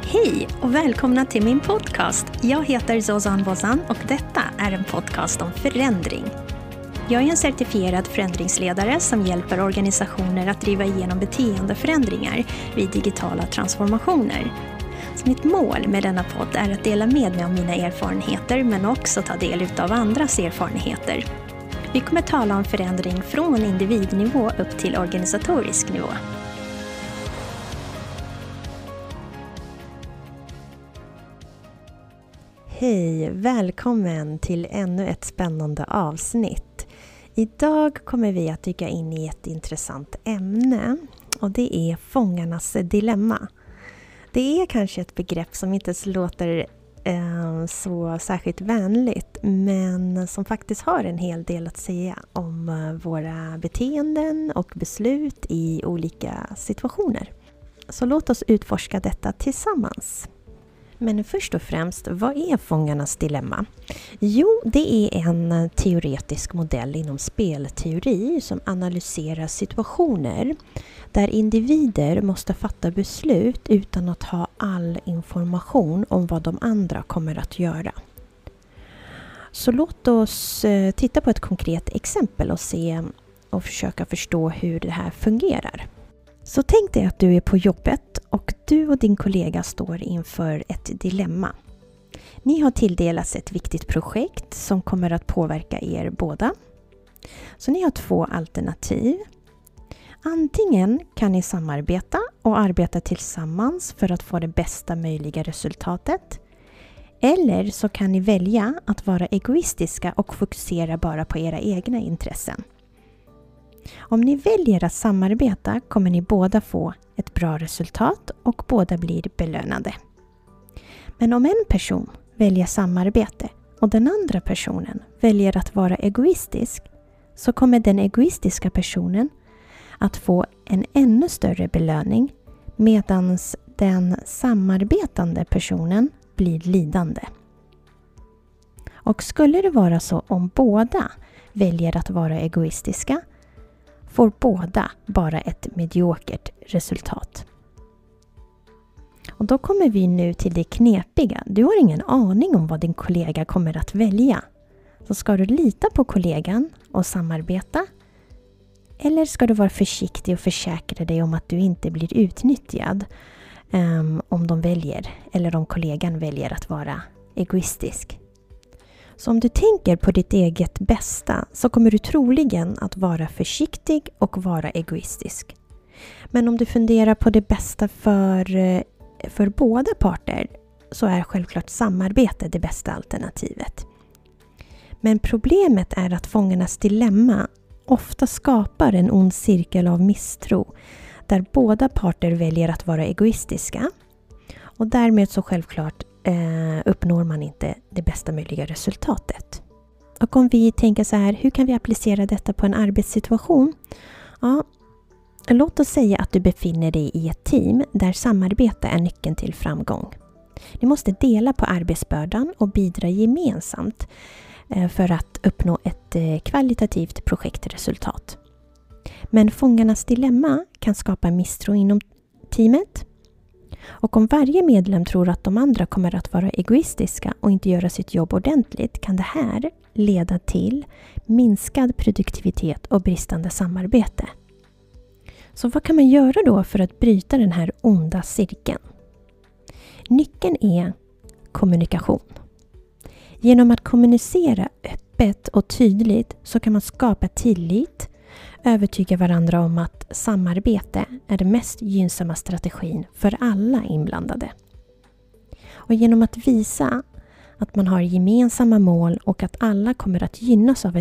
Hej och välkomna till min podcast. Jag heter Zozan Bozan och detta är en podcast om förändring. Jag är en certifierad förändringsledare som hjälper organisationer att driva igenom beteendeförändringar vid digitala transformationer. Så mitt mål med denna podd är att dela med mig av mina erfarenheter men också ta del av andras erfarenheter. Vi kommer tala om förändring från individnivå upp till organisatorisk nivå. Hej, välkommen till ännu ett spännande avsnitt. Idag kommer vi att dyka in i ett intressant ämne och det är fångarnas dilemma. Det är kanske ett begrepp som inte låter så särskilt vänligt men som faktiskt har en hel del att säga om våra beteenden och beslut i olika situationer. Så låt oss utforska detta tillsammans. Men först och främst, vad är fångarnas dilemma? Jo, det är en teoretisk modell inom spelteori som analyserar situationer där individer måste fatta beslut utan att ha all information om vad de andra kommer att göra. Så låt oss titta på ett konkret exempel och se och försöka förstå hur det här fungerar. Så tänk dig att du är på jobbet och du och din kollega står inför ett dilemma. Ni har tilldelats ett viktigt projekt som kommer att påverka er båda. Så ni har två alternativ. Antingen kan ni samarbeta och arbeta tillsammans för att få det bästa möjliga resultatet. Eller så kan ni välja att vara egoistiska och fokusera bara på era egna intressen. Om ni väljer att samarbeta kommer ni båda få ett bra resultat och båda blir belönade. Men om en person väljer samarbete och den andra personen väljer att vara egoistisk så kommer den egoistiska personen att få en ännu större belöning medan den samarbetande personen blir lidande. Och skulle det vara så om båda väljer att vara egoistiska får båda bara ett mediokert resultat. Och då kommer vi nu till det knepiga. Du har ingen aning om vad din kollega kommer att välja. Så ska du lita på kollegan och samarbeta? Eller ska du vara försiktig och försäkra dig om att du inte blir utnyttjad om de väljer eller om kollegan väljer att vara egoistisk? Så om du tänker på ditt eget bästa så kommer du troligen att vara försiktig och vara egoistisk. Men om du funderar på det bästa för båda parter så är självklart samarbete det bästa alternativet. Men problemet är att fångarnas dilemma ofta skapar en ond cirkel av misstro där båda parter väljer att vara egoistiska och därmed så självklart uppnår man inte det bästa möjliga resultatet. Och om vi tänker så här, hur kan vi applicera detta på en arbetssituation? Ja, låt oss säga att du befinner dig i ett team där samarbete är nyckeln till framgång. Ni måste dela på arbetsbördan och bidra gemensamt för att uppnå ett kvalitativt projektresultat. Men fångarnas dilemma kan skapa misstro inom teamet. Och om varje medlem tror att de andra kommer att vara egoistiska och inte göra sitt jobb ordentligt kan det här leda till minskad produktivitet och bristande samarbete. Så vad kan man göra då för att bryta den här onda cirkeln? Nyckeln är kommunikation. Genom att kommunicera öppet och tydligt så kan man skapa tillit, övertyga varandra om att samarbete är den mest gynnsamma strategin för alla inblandade. Och genom att visa att man har gemensamma mål och att alla kommer att gynnas av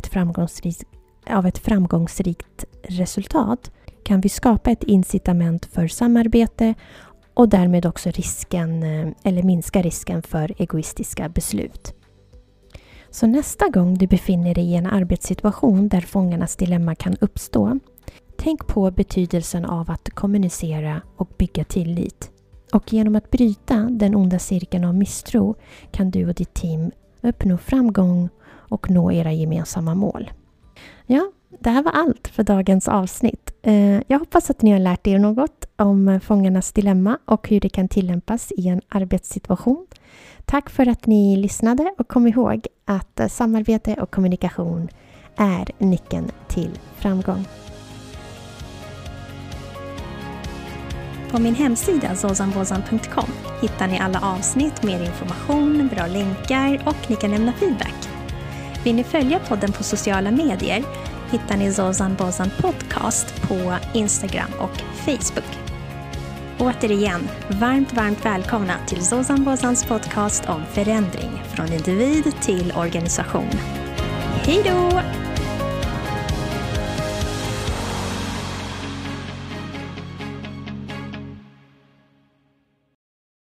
ett framgångsrikt resultat kan vi skapa ett incitament för samarbete och därmed också minska risken för egoistiska beslut. Så nästa gång du befinner dig i en arbetssituation där fångarnas dilemma kan uppstå, tänk på betydelsen av att kommunicera och bygga tillit. Och genom att bryta den onda cirkeln av misstro kan du och ditt team uppnå framgång och nå era gemensamma mål. Ja, det här var allt för dagens avsnitt. Jag hoppas att ni har lärt er något om fångarnas dilemma och hur det kan tillämpas i en arbetssituation. Tack för att ni lyssnade och kom ihåg att samarbete och kommunikation är nyckeln till framgång. På min hemsida zozanbozan.com hittar ni alla avsnitt, mer information, bra länkar och ni kan lämna feedback. Vill ni följa podden på sociala medier hittar ni Zozan Bozan Podcast på Instagram och Facebook. Återigen, varmt välkomna till Zozan Bozans podcast om förändring från individ till organisation. Hej då!